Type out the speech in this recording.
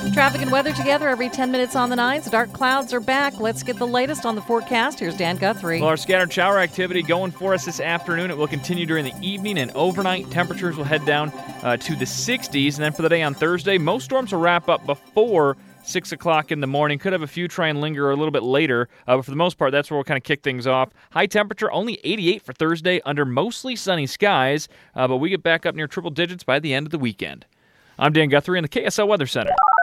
Traffic and weather together every 10 minutes on the 9s. Dark clouds are back. Let's get the latest on the forecast. Here's Dan Guthrie. Well, our scattered shower activity going for us this afternoon. It will continue during the evening and overnight. Temperatures will head down to the 60s. And then for the day on Thursday, most storms will wrap up before 6 o'clock in the morning. Could have a few try and linger a little bit later. But for the most part, that's where we'll kind of kick things off. High temperature, only 88 for Thursday under mostly sunny skies. But we get back up near triple digits by the end of the weekend. I'm Dan Guthrie in the KSL Weather Center.